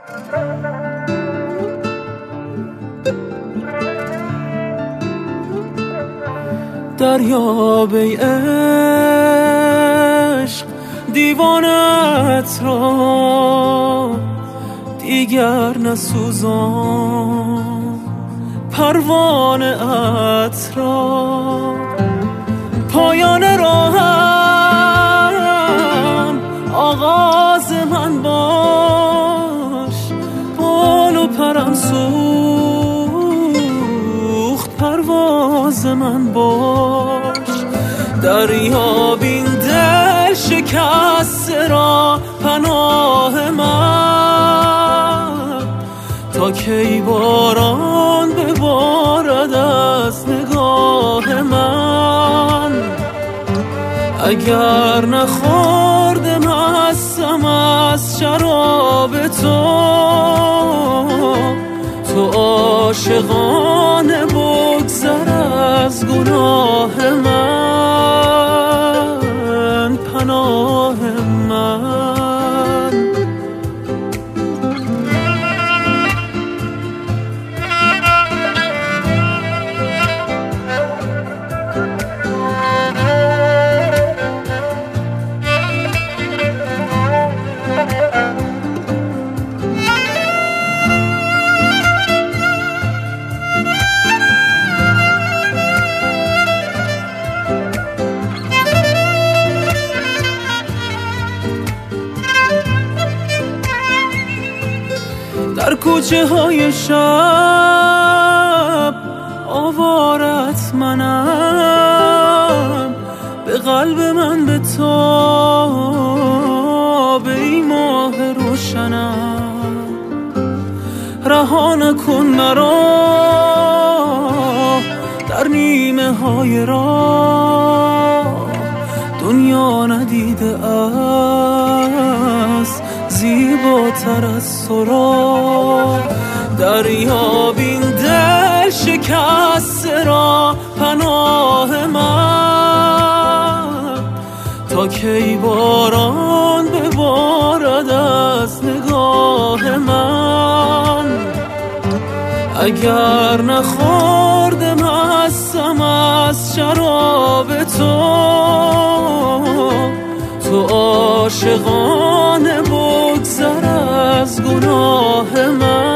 دریاب ای عشق دیوانت را دیگر نسوزان، پروانه ات را پایان راهم آغاز من باش، بال و پرم سوخت پرواز من باش. دریاب این دل شکسته را پناه من، تا کی باران ببارد از نگاه من. اگر نخورده مستم از شراب تو عاشقانه بگذر از گناه من، پناه من. در کوچه های شب آوارت منم، به قلب من به تاب ای ماه روشنم. رها نکن مرا در نیمه های راه، دنیا ندیده است زیباتر از تو را. دریاب این دل شکسته را پناه من، تا کی باران ببارد از نگاه من. اگر نخورده مستم از شراب تو عاشقانه بگذر از گناه من.